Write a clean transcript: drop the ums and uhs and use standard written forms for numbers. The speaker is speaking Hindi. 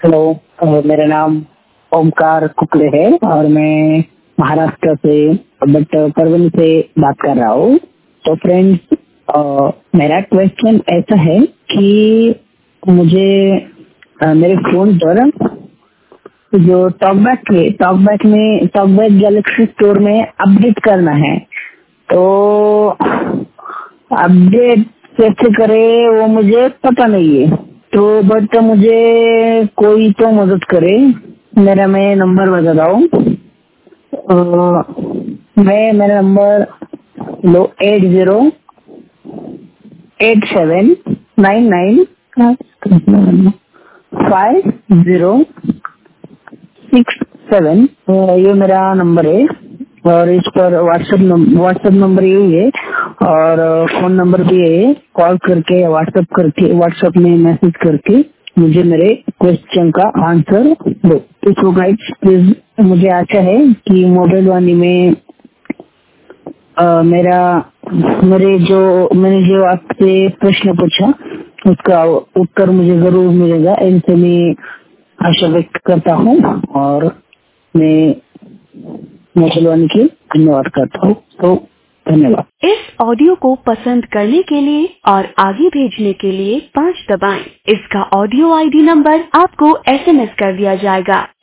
हेलो, मेरा नाम ओमकार कुकले है और मैं महाराष्ट्र से बट परवनी से बात कर रहा हूँ। तो फ्रेंड्स, मेरा क्वेश्चन ऐसा है कि मुझे मेरे फोन पर जो टॉकबैक गैलेक्सी स्टोर में अपडेट करना है, तो अपडेट कैसे करे वो मुझे पता नहीं है। तो बट मुझे कोई तो मदद करे। मैं नंबर बताता हूँ। मेरा नंबर लो 8087995067। ये मेरा नंबर है और इस पर व्हाट्सएप नंबर यही है और फोन नंबर भी है। कॉल करके व्हाट्सएप में मैसेज करके मुझे मेरे क्वेश्चन का आंसर दो। तो गाइड्स, प्लीज, मुझे आशा है कि मोबाइल वाणी में मैंने जो आपसे प्रश्न पूछा उसका उत्तर मुझे जरूर मिलेगा, इनसे मैं आशा व्यक्त करता हूँ और मैं मोबाइल वाणी की धन्यवाद करता हूँ। तो धन्यवाद। इस ऑडियो को पसंद करने के लिए और आगे भेजने के लिए 5 दबाएं। इसका ऑडियो आईडी नंबर आपको SMS कर दिया जाएगा।